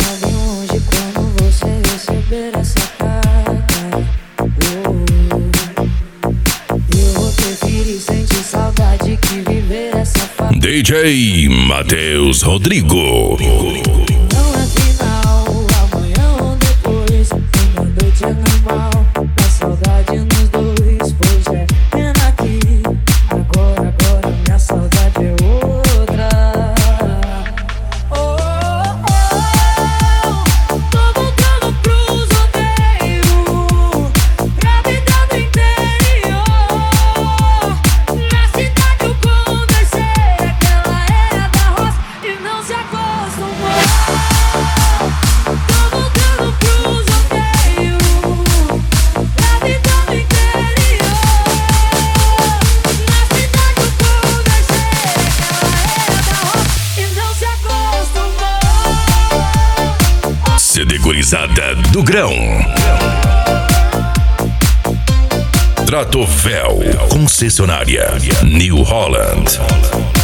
bem longe quando você receber essa carta. Eu vou preferir sentir saudade que viver essa fase. DJ Matheus Rodrigo. Não é final, amanhã ou depois. Uma noite é normal, a saudade nos dois. Pois é, pena que agora minha saudade é outra. Oh, oh, oh, tô voltando pros rodeios, pra vida do interior. Na cidade eu conversei, aquela era da roça e não se acostumou. Tô voltando pros rodeios, pra vida do interior. Na cidade eu conversei, aquela era da roça e não se acostumou. CD Gurizada do Grão. Trato Fel, concessionária New Holland.